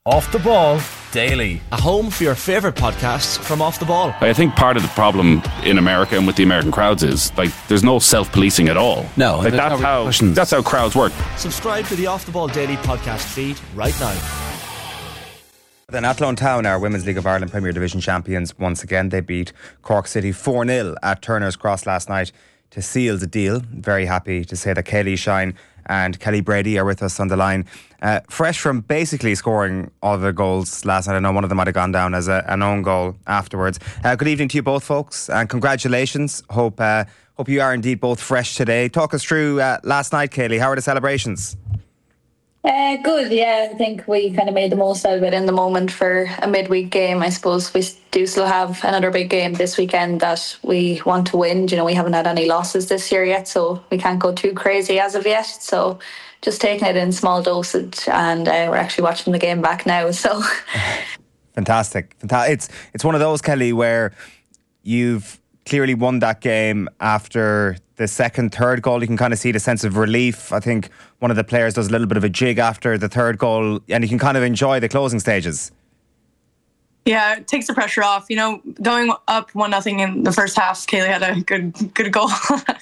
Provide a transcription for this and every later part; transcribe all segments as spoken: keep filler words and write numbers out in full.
Off the Ball Daily. A home for your favourite podcasts from Off the Ball. I think part of the problem in America and with the American crowds is like there's no self-policing at all. No, like that's how that's how crowds work. Subscribe to the Off the Ball Daily podcast feed right now. Then Athlone Town are Women's League of Ireland Premier Division champions once again. They beat Cork City four nil at Turner's Cross last night to seal the deal. Very happy to say that Kaylee Shine and Kelly Brady are with us on the line. Uh, fresh from basically scoring all the goals last night. I know one of them might have gone down as a, an own goal afterwards. Uh, good evening to you both, folks, and congratulations. Hope uh, hope you are indeed both fresh today. Talk us through uh, last night, Kaylee. How are the celebrations? Uh, good, yeah. I think we kind of made the most out of it in the moment for a midweek game. I suppose we do still have another big game this weekend that we want to win. You know, we haven't had any losses this year yet, so we can't go too crazy as of yet. So just taking it in small dosage, and uh, we're actually watching the game back now. So fantastic, fantastic. It's it's one of those, Kelly, where you've clearly won that game after the second, third goal. You can kind of see the sense of relief. I think one of the players does a little bit of a jig after the third goal, and you can kind of enjoy the closing stages. Yeah, it takes the pressure off. You know, going up one nothing in the first half, Kaylee had a good good goal.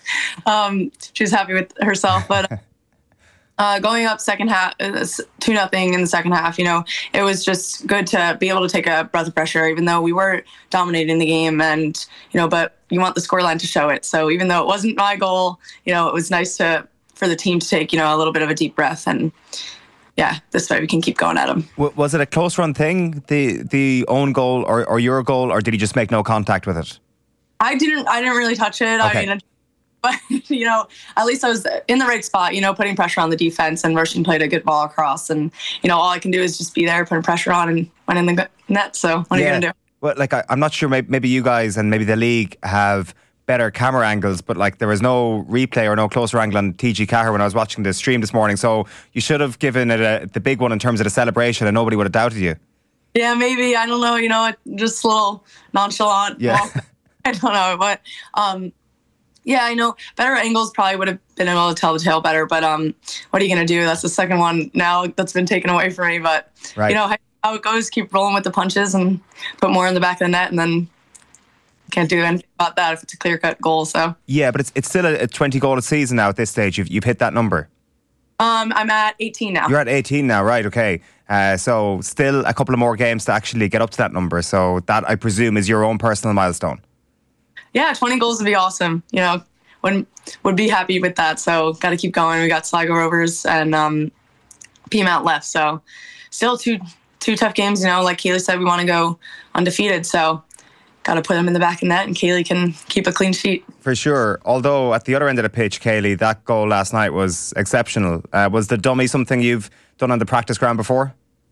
um, she was happy with herself, but uh, going up second half, two nothing in the second half. You know, it was just good to be able to take a breath of fresh air, even though we were dominating the game, and you know, but you want the scoreline to show it. So even though it wasn't my goal, you know, it was nice to for the team to take, you know, a little bit of a deep breath, and yeah, this way we can keep going at them. Was it a close run thing, the the own goal or, or your goal, or did he just make no contact with it? I didn't. I didn't really touch it. Okay. I mean, but you know, at least I was in the right spot. You know, putting pressure on the defense, and Roisin played a good ball across, and you know, all I can do is just be there, putting pressure on, and went in the net. So what are yeah. you gonna do? Well, like I, I'm not sure. Maybe, maybe you guys and maybe the league have better camera angles, but like there was no replay or no closer angle on T G Cahir when I was watching the stream this morning. So you should have given it a, the big one in terms of the celebration, and nobody would have doubted you. Yeah, maybe. I don't know. You know, just a little nonchalant. Yeah. Well, I don't know, but um, yeah, I know better angles probably would have been able to tell the tale better. But um, what are you gonna do? That's the second one now that's been taken away from me. But right. you know how it goes. Keep rolling with the punches and put more in the back of the net, and then can't do anything about that if it's a clear-cut goal. So yeah, but it's it's still a, a twenty goal a season now at this stage. You've you've hit that number. Um, I'm at eighteen now. You're at eighteen now, right? Okay. Uh, so still a couple of more games to actually get up to that number. So that, I presume, is your own personal milestone. Yeah, twenty goals would be awesome. You know, would would be happy with that. So got to keep going. We got Sligo Rovers and um, Peamount left. So still two two tough games. You know, like Kaylee said, we want to go undefeated. So got to put them in the back of the net, and Kaylee can keep a clean sheet. For sure. Although at the other end of the pitch, Kaylee, that goal last night was exceptional. Uh, was the dummy something you've done on the practice ground before?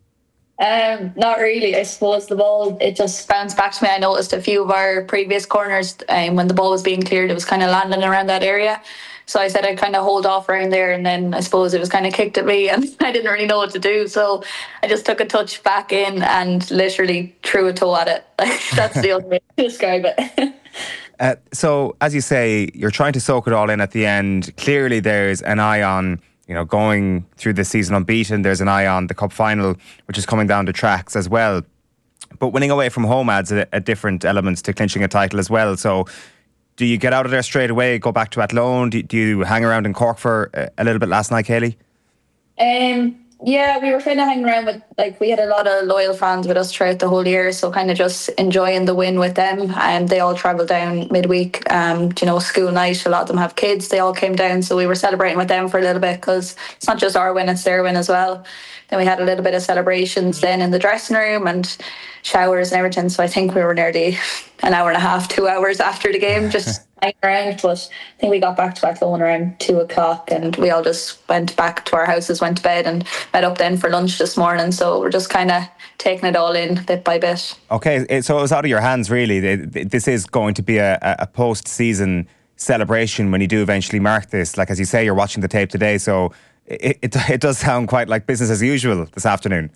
Um, not really. I suppose the ball, it just bounced back to me. I noticed a few of our previous corners, um, when the ball was being cleared, it was kind of landing around that area. So I said I'd kind of hold off around there, and then I suppose it was kind of kicked at me, and I didn't really know what to do. So I just took a touch back in and literally threw a toe at it. That's the only way to describe it. Uh, so, as you say, you're trying to soak it all in at the end. Clearly, there's an eye on, you know, going through this season unbeaten. There's an eye on the cup final, which is coming down the tracks as well. But winning away from home adds a, a different element to clinching a title as well. So, do you get out of there straight away, go back to Athlone? Do, do you hang around in Cork for a, a little bit last night, Kaylee? Um, yeah, we were kind of hanging around with, like, we had a lot of loyal fans with us throughout the whole year, so kind of just enjoying the win with them. And they all travelled down midweek, um, you know, school night. A lot of them have kids. They all came down, so we were celebrating with them for a little bit, because it's not just our win, it's their win as well. Then we had a little bit of celebrations then in the dressing room and showers and everything. So I think we were nearly an hour and a half, two hours after the game, just hanging around. But I think we got back to Athlone around two o'clock, and we all just went back to our houses, went to bed, and met up then for lunch this morning. So we're just kind of taking it all in bit by bit. Okay, so it was out of your hands, really. This is going to be a, a post-season celebration when you do eventually mark this. Like, as you say, you're watching the tape today, so it, it, it does sound quite like business as usual this afternoon.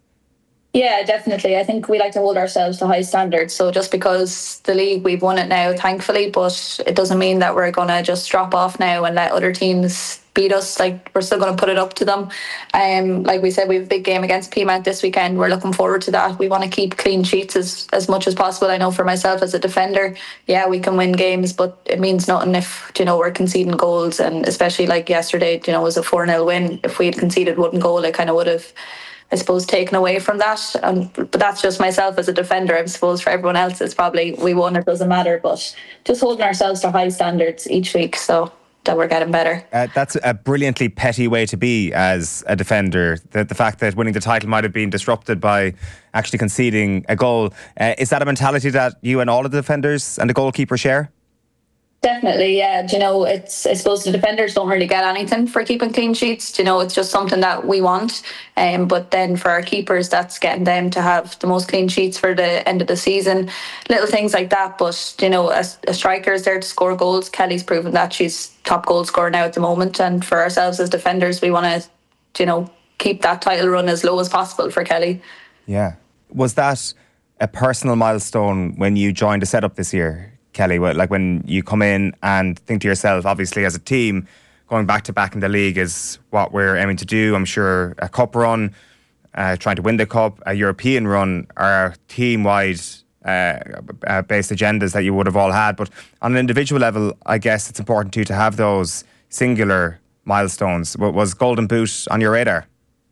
Yeah, definitely. I think we like to hold ourselves to high standards. So just because the league, we've won it now, thankfully, but it doesn't mean that we're going to just drop off now and let other teams beat us, like we're still going to put it up to them. Um, like we said, we have a big game against Peamount this weekend. We're looking forward to that. We want to keep clean sheets as, as much as possible. I know for myself as a defender, yeah, we can win games, but it means nothing if, you know, we're conceding goals. And especially like yesterday, you know, it was a four nil win. If we had conceded one goal, it kind of would have, I suppose, taken away from that. Um, but that's just myself as a defender. I suppose for everyone else, it's probably we won, it doesn't matter. But just holding ourselves to high standards each week, so that we're getting better. Uh, that's a brilliantly petty way to be as a defender. The, the fact that winning the title might have been disrupted by actually conceding a goal. Uh, is that a mentality that you and all of the defenders and the goalkeeper share? Definitely, yeah. Do you know, it's, I suppose the defenders don't really get anything for keeping clean sheets. Do you know, it's just something that we want. Um, but then for our keepers, that's getting them to have the most clean sheets for the end of the season. Little things like that. But, you know, a, a striker is there to score goals. Kelly's proven that she's top goal scorer now at the moment. And for ourselves as defenders, we want to, you know, keep that title run as low as possible for Kelly. Yeah. Was that a personal milestone when you joined the setup this year, Kelly? Like when you come in and think to yourself, obviously as a team, going back to back in the league is what we're aiming to do. I'm sure a cup run, uh, trying to win the cup, a European run are team-wide uh, uh, based agendas that you would have all had. But on an individual level, I guess it's important too to have those singular milestones. Was Golden Boot on your radar?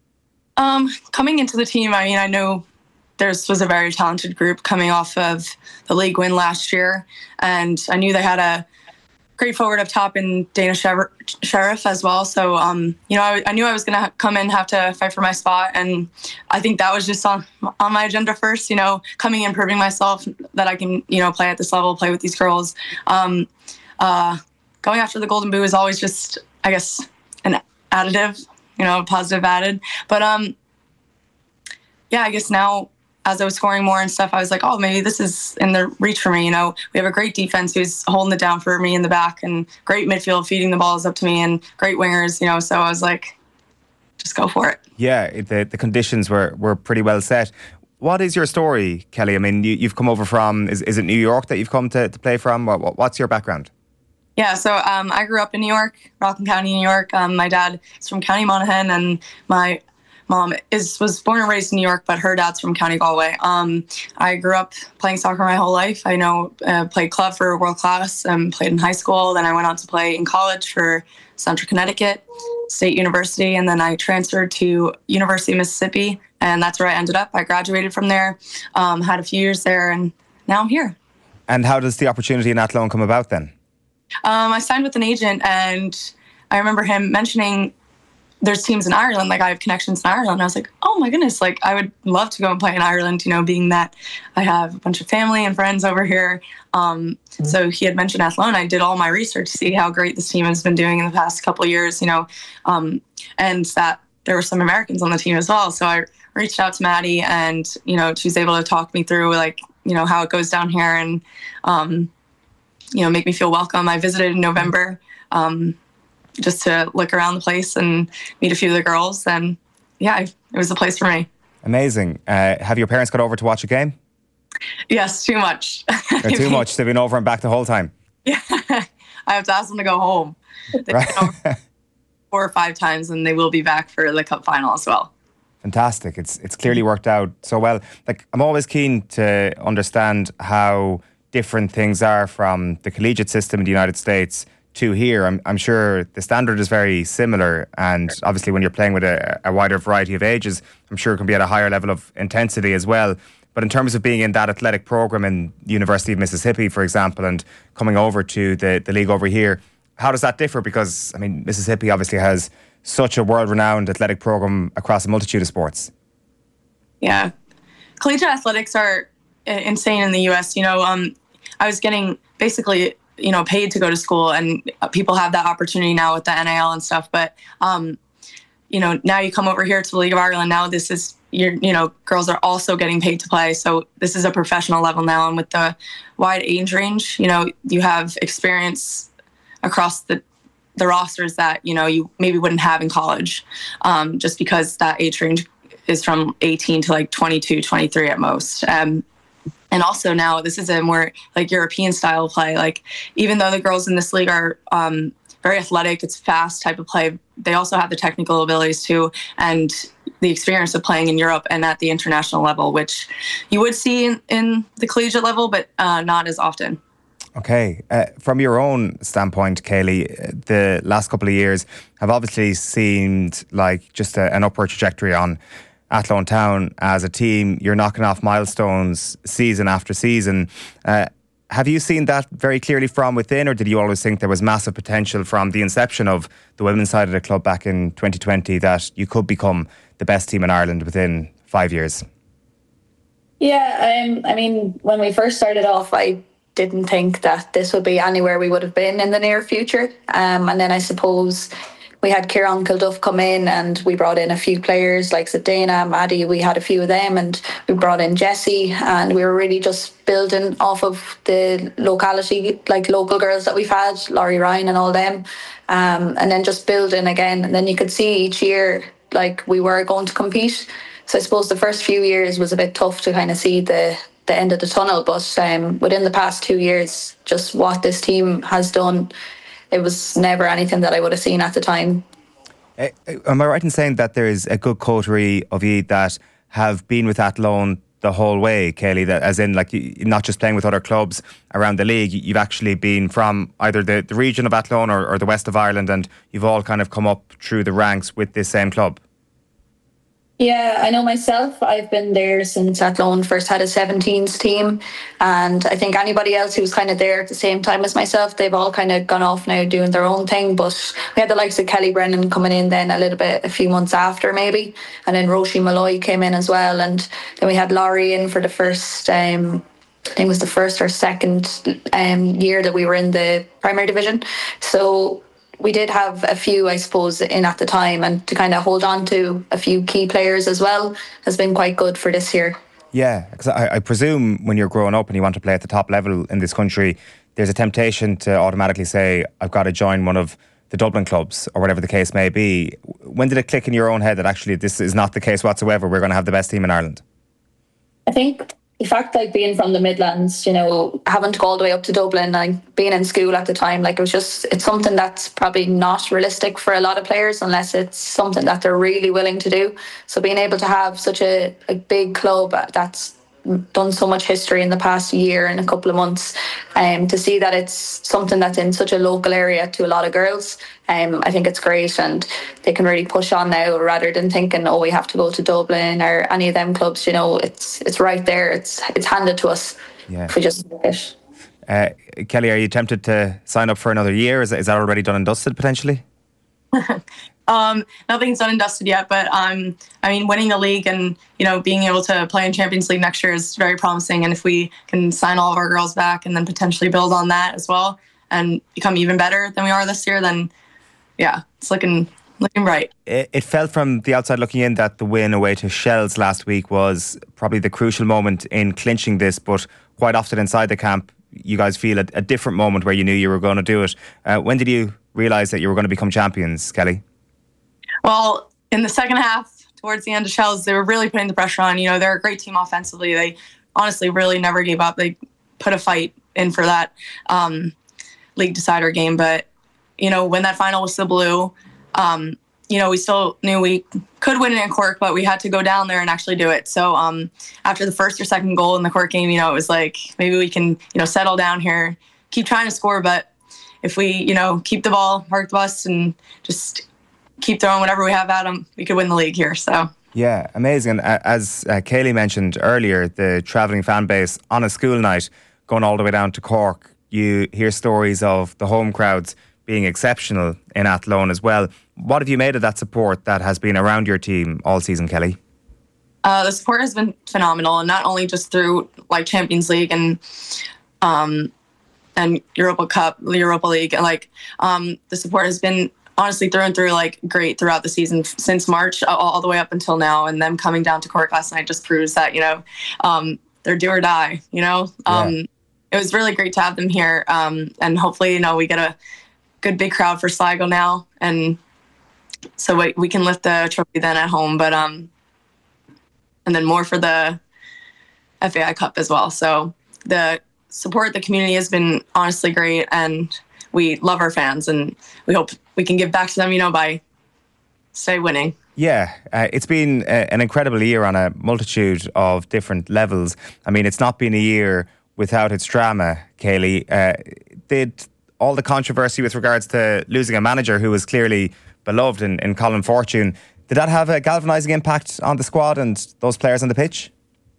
Um, coming into the team, I mean, I know There's was a very talented group coming off of the league win last year. And I knew they had a great forward up top in Dana Sher- Sheriff as well. So, um, you know, I, I knew I was going to ha- come in, have to fight for my spot. And I think that was just on, on my agenda first, you know, coming in, proving myself that I can, you know, play at this level, play with these girls. Um, uh, going after the Golden Boot is always just, I guess, an additive, you know, positive added. But, um, yeah, I guess now, as I was scoring more and stuff, I was like, oh, maybe this is in the reach for me. You know, we have a great defense who's holding it down for me in the back, and great midfield feeding the balls up to me, and great wingers, you know, so I was like, just go for it. Yeah, the, the conditions were, were pretty well set. What is your story, Kelly? I mean, you, you've come over from, is, is it New York that you've come to, to play from? What, what's your background? Yeah, so um, I grew up in New York, Rockland County, New York. Um, my dad is from County Monaghan, and my mom is was born and raised in New York, but her dad's from County Galway. Um, I grew up playing soccer my whole life. I know uh, played club for world class, and played in high school. Then I went on to play in college for Central Connecticut State University, and then I transferred to University of Mississippi, and that's where I ended up. I graduated from there, um, had a few years there, and now I'm here. And how does the opportunity in Athlone come about then? Um, I signed with an agent, and I remember him mentioning there's teams in Ireland, like I have connections in Ireland. I was like, oh my goodness, like I would love to go and play in Ireland, you know, being that I have a bunch of family and friends over here. Um, mm-hmm. So he had mentioned Athlone. I did all my research to see how great this team has been doing in the past couple of years, you know, um, and that there were some Americans on the team as well. So I reached out to Maddie, and, you know, she was able to talk me through, like, you know, how it goes down here, and, um, you know, make me feel welcome. I visited in November, um, just to look around the place and meet a few of the girls. And yeah, it was the place for me. Amazing. Uh, have your parents got over to watch a game? Yes, too much. Or too much? They've been over and back the whole time? Yeah. I have to ask them to go home. They've right. been over four or five times, and they will be back for the cup final as well. Fantastic. It's it's clearly worked out so well. Like, I'm always keen to understand how different things are from the collegiate system in the United States to here. I'm, I'm sure the standard is very similar, and obviously when you're playing with a, a wider variety of ages, I'm sure it can be at a higher level of intensity as well. But in terms of being in that athletic program in the University of Mississippi, for example, and coming over to the, the league over here, how does that differ? Because, I mean, Mississippi obviously has such a world-renowned athletic program across a multitude of sports. Yeah. Collegiate athletics are insane in the U S. You know, um, I was getting basically, you know, paid to go to school, and people have that opportunity now with the N I L and stuff. But, um, you know, now you come over here to the League of Ireland. Now this is, you're, you know, girls are also getting paid to play. So this is a professional level now. And with the wide age range, you know, you have experience across the the rosters that, you know, you maybe wouldn't have in college, um, just because that age range is from eighteen to like twenty-two, twenty-three at most. Um, And also now this is a more like European style play. Like, even though the girls in this league are um, very athletic. It's fast type of play. They also have the technical abilities too, and the experience of playing in Europe and at the international level, which you would see in, in the collegiate level, but uh, not as often. Okay. Uh, from your own standpoint, Kaylee, the last couple of years have obviously seemed like just a, an upward trajectory on Athlone Town as a team. You're knocking off milestones season after season. Uh, have you seen that very clearly from within, or did you always think there was massive potential from the inception of the women's side of the club back in twenty twenty that you could become the best team in Ireland within five years? Yeah, um, I mean, when we first started off, I didn't think that this would be anywhere we would have been in the near future. Um, and then I suppose we had Kieran Kilduff come in, and we brought in a few players like Dana, Maddie. We had a few of them, and we brought in Jessie, and we were really just building off of the locality, like local girls that we've had, Laurie Ryan and all them, um, and then just building again. And then you could see each year, like, we were going to compete. So I suppose the first few years was a bit tough to kind of see the the end of the tunnel, but um, within the past two years, just what this team has done, it was never anything that I would have seen at the time. Uh, am I right in saying that there is a good coterie of you that have been with Athlone the whole way, Kaylee? That, as in, like, you're not just playing with other clubs around the league, you've actually been from either the, the region of Athlone or, or the west of Ireland, and you've all kind of come up through the ranks with this same club. Yeah, I know myself. I've been there since Athlone first had a seventeens team, and I think anybody else who was kind of there at the same time as myself, they've all kind of gone off now doing their own thing. But we had the likes of Kelly Brennan coming in then a little bit, a few months after maybe, and then Roisin Malloy came in as well, and then we had Laurie in for the first, um, I think it was the first or second um, year that we were in the primary division. So we did have a few, I suppose, in at the time, and to kind of hold on to a few key players as well has been quite good for this year. Yeah, because I, I presume when you're growing up and you want to play at the top level in this country, there's a temptation to automatically say, I've got to join one of the Dublin clubs or whatever the case may be. When did it click in your own head that actually this is not the case whatsoever? We're going to have the best team in Ireland? I think the fact, like, being from the Midlands, you know, having to go all the way up to Dublin, like being in school at the time, like, it was just, it's something that's probably not realistic for a lot of players unless it's something that they're really willing to do. So being able to have such a, a big club that's done so much history in the past year and a couple of months, um, to see that it's something that's in such a local area to a lot of girls, um, I think it's great, and they can really push on now rather than thinking, oh, we have to go to Dublin or any of them clubs. You know, it's it's right there. It's it's handed to us. Yeah. If we just do it. Uh, Kelly, are you tempted to sign up for another year? Is, is that already done and dusted potentially? Um, nothing's done and dusted yet, but um, I mean, winning the league and, you know, being able to play in Champions League next year is very promising. And if we can sign all of our girls back and then potentially build on that as well and become even better than we are this year, then yeah, it's looking looking bright. It, it felt from the outside looking in that the win away to Shells last week was probably the crucial moment in clinching this, but quite often inside the camp, you guys feel a, a different moment where you knew you were going to do it. Uh, when did you realise that you were going to become champions, Kelly? Well, in the second half, towards the end of Shells, they were really putting the pressure on. You know, they're a great team offensively. They honestly really never gave up. They put a fight in for that um, league decider game. But, you know, when that final was the blue, um, you know, we still knew we could win it in Cork, but we had to go down there and actually do it. So um, after the first or second goal in the Cork game, you know, it was like, maybe we can, you know, settle down here, keep trying to score. But if we, you know, keep the ball, park the bus, and just keep throwing whatever we have at them, we could win the league here. So yeah, amazing. And as uh, Kaylee mentioned earlier, the travelling fan base on a school night going all the way down to Cork, you hear stories of the home crowds being exceptional in Athlone as well. What have you made of that support that has been around your team all season, Kelly? Uh, the support has been phenomenal, and not only just through like Champions League and um, and Europa Cup, Europa League, and like um, the support has been honestly through and through like great throughout the season since March all, all the way up until now. And them coming down to Cork last night just proves that, you know, um, they're do or die, you know. Um, yeah. It was really great to have them here. Um, and hopefully, you know, we get a good big crowd for Sligo now. And so we, we can lift the trophy then at home. But um, and then more for the F A I Cup as well. So the support, the community has been honestly great. And we love our fans, and we hope we can give back to them, you know, by stay winning. Yeah, uh, it's been uh, an incredible year on a multitude of different levels. I mean, it's not been a year without its drama, Kaylee. Uh, did all the controversy with regards to losing a manager who was clearly beloved in, in Colin Fortune, did that have a galvanising impact on the squad and those players on the pitch?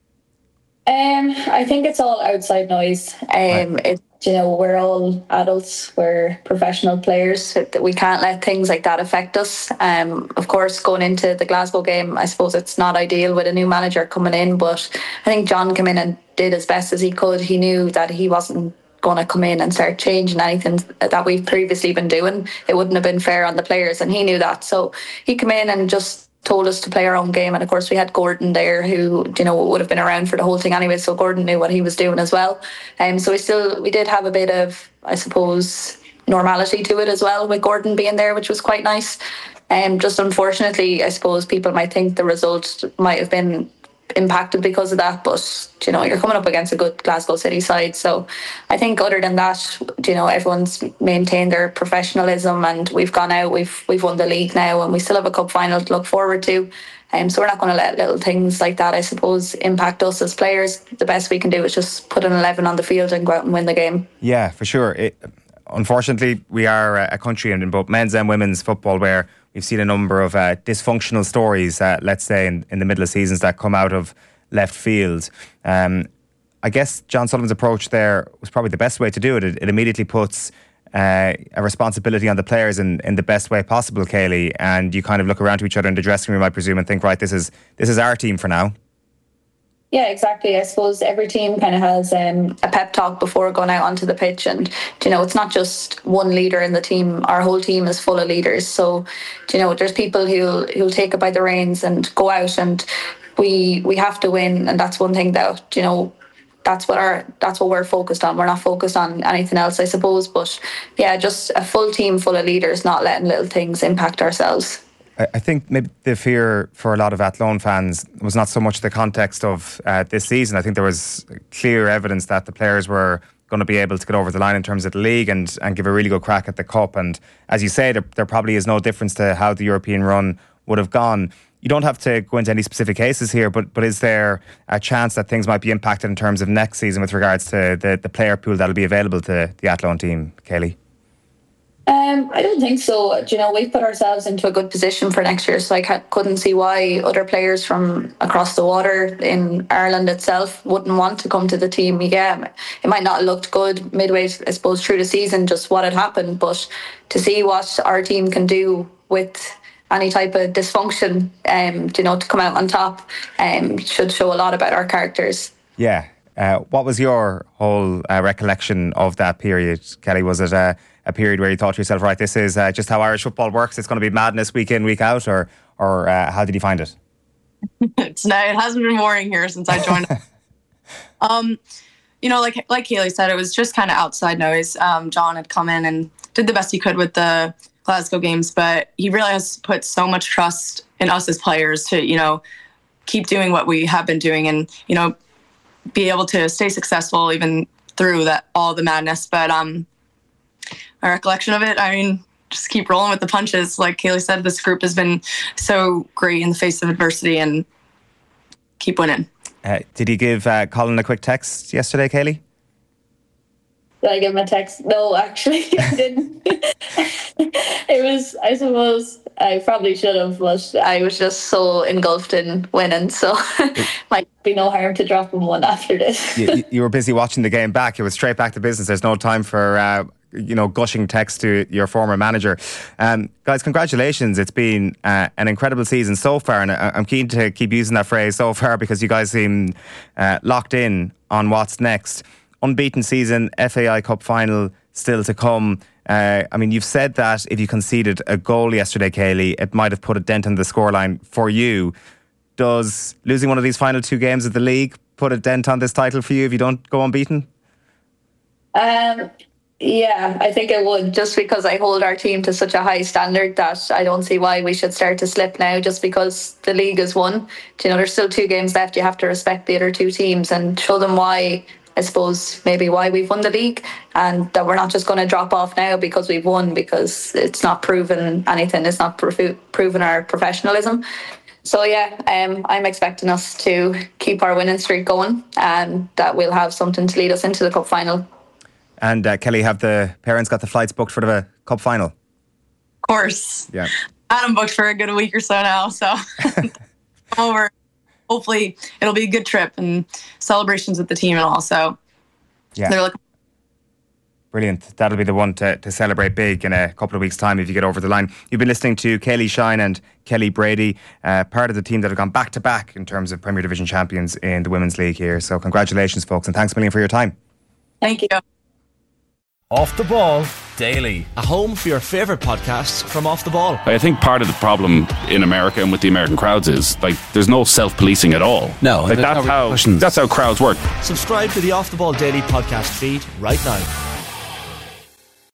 Um, I think it's all outside noise. Um, right. it, you know, we're all adults. We're professional players. We can't let things like that affect us. Um, of course, going into the Glasgow game, I suppose it's not ideal with a new manager coming in. But I think John came in and did as best as he could. He knew that he wasn't going to come in and start changing anything that we've previously been doing. It wouldn't have been fair on the players, and he knew that. So he came in and just told us to play our own game. And of course we had Gordon there, who, you know, would have been around for the whole thing anyway, so Gordon knew what he was doing as well. Um, so we still we did have a bit of, I suppose, normality to it as well with Gordon being there, which was quite nice. Um, just unfortunately, I suppose people might think the result might have been impacted because of that, but you know, you're coming up against a good Glasgow City side. So I think other than that, you know, everyone's maintained their professionalism, and we've gone out, we've we've won the league now, and we still have a cup final to look forward to. Um, so we're not going to let little things like that, I suppose, impact us as players. The best we can do is just put an eleven on the field and go out and win the game. Yeah, for sure. It, unfortunately, we are a country in both men's and women's football where we've seen a number of uh, dysfunctional stories, uh, let's say, in, in the middle of seasons that come out of left field. Um, I guess John Sullivan's approach there was probably the best way to do it. It, it immediately puts uh, a responsibility on the players in, in the best way possible, Kaylee, and you kind of look around to each other in the dressing room, I presume, and think, right, this is this is our team for now. Yeah, exactly. I suppose every team kind of has um, a pep talk before going out onto the pitch. And, you know, it's not just one leader in the team. Our whole team is full of leaders. So, you know, there's people who'll, who'll take it by the reins and go out, and we we have to win. And that's one thing that, you know, that's what our that's what we're focused on. We're not focused on anything else, I suppose. But, yeah, just a full team full of leaders, not letting little things impact ourselves. I think maybe the fear for a lot of Athlone fans was not so much the context of uh, this season. I think there was clear evidence that the players were going to be able to get over the line in terms of the league and, and give a really good crack at the cup. And as you say, there, there probably is no difference to how the European run would have gone. You don't have to go into any specific cases here, but but is there a chance that things might be impacted in terms of next season with regards to the, the player pool that will be available to the Athlone team, Kaylee? Um, I don't think so. You know, we've put ourselves into a good position for next year, so I couldn't see why other players from across the water in Ireland itself wouldn't want to come to the team. Yeah, it might not have looked good midway, I suppose, through the season, just what had happened, but to see what our team can do with any type of dysfunction, um, you know, to come out on top, um, should show a lot about our characters. Yeah. Uh, what was your whole uh, recollection of that period, Kelly? Was it uh, a period where you thought to yourself, right, this is uh, just how Irish football works, it's going to be madness week in, week out, or or uh, how did you find it? It's no, it hasn't been boring here since I joined. um, you know, like like Kaylee said, it was just kind of outside noise. Um, John had come in and did the best he could with the Glasgow games, but he really has put so much trust in us as players to, you know, keep doing what we have been doing and, you know, be able to stay successful even through that all the madness. But um, my recollection of it, I mean, just keep rolling with the punches. Like Kaylee said, this group has been so great in the face of adversity, and keep winning. Uh, did you give uh, Colin a quick text yesterday, Kaylee? Did I give him a text? No, actually, I didn't. It was, I suppose, I probably should have, but I was just so engulfed in winning, so might be no harm to drop him one after this. you, you were busy watching the game back. It was straight back to business. There's no time for uh, you know, gushing text to your former manager. Um, guys, congratulations. It's been uh, an incredible season so far, and I- I'm keen to keep using that phrase so far because you guys seem uh, locked in on what's next. Unbeaten season, F A I Cup final still to come. Uh, I mean, you've said that if you conceded a goal yesterday, Kaylee, it might have put a dent in the scoreline for you. Does losing one of these final two games of the league put a dent on this title for you if you don't go unbeaten? Um, yeah, I think it would, just because I hold our team to such a high standard that I don't see why we should start to slip now just because the league is won. You know, there's still two games left. You have to respect the other two teams and show them why, I suppose, maybe why we've won the league, and that we're not just going to drop off now because we've won, because it's not proven anything. It's not pro- proven our professionalism. So yeah, um, I'm expecting us to keep our winning streak going, and that we'll have something to lead us into the cup final. And uh, Kelly, have the parents got the flights booked for the cup final? Of course. Yeah. I'm booked for a good week or so now, so come over. Hopefully it'll be a good trip and celebrations with the team and all. So yeah, they're looking. Brilliant. That'll be the one to, to celebrate big in a couple of weeks' time if you get over the line. You've been listening to Kaylee Shine and Kelly Brady, uh, part of the team that have gone back to back in terms of Premier Division champions in the Women's League here. So congratulations, folks, and thanks a million for your time. Thank you. Off the Ball Daily. A home for your favourite podcasts from Off the Ball. I think part of the problem in America and with the American crowds is like there's no self-policing at all. No, like that's how that's how crowds work. Subscribe to the Off the Ball Daily podcast feed right now.